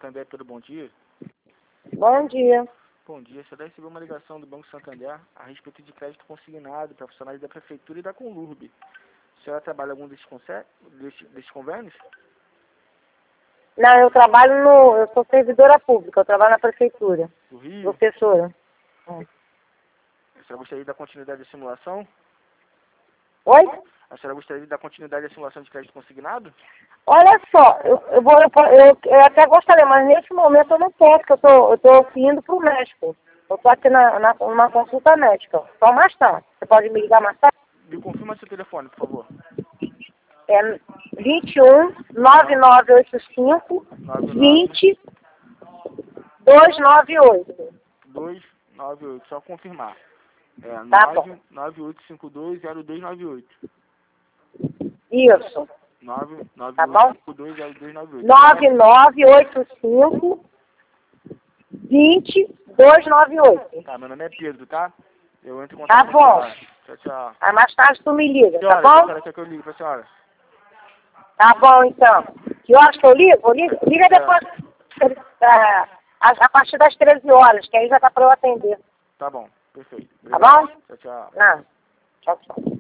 Santander, Pedro, bom dia. Bom dia. Bom dia, você recebeu uma ligação do Banco Santander a respeito de crédito consignado para funcionários da Prefeitura e da Conlurb. A senhora trabalha em algum desses convênios? Não, eu trabalho no... Eu sou servidora pública, eu trabalho na Prefeitura. Do Rio? Professora. A senhora gostaria de dar continuidade à simulação? Oi? A senhora gostaria de dar continuidade à simulação de crédito consignado? Olha só, eu até gostaria, mas nesse momento eu não posso, porque eu tô indo pro médico. Eu tô aqui numa consulta médica. Só mais tarde. Você pode me ligar mais tarde? Me confirma seu telefone, por favor. É 21 9985 20 298. 298, só confirmar. É Tá bom. 998520298. Isso. Tá bom? 998520298. 9985 20 298. Tá, meu nome é Pedro, tá? Eu entro em Tá contato com a bom. senhora. Tchau, tchau. Aí mais tarde tu me liga, Que tá horas a bom? senhora quer que eu ligue pra senhora? Tá bom, então. Que horas que eu ligo? Liga depois, a partir das 13 horas, que aí já tá pra eu atender. Tá bom, perfeito. Tá Obrigado. bom? Tchau, tchau. Não. Tchau, tchau.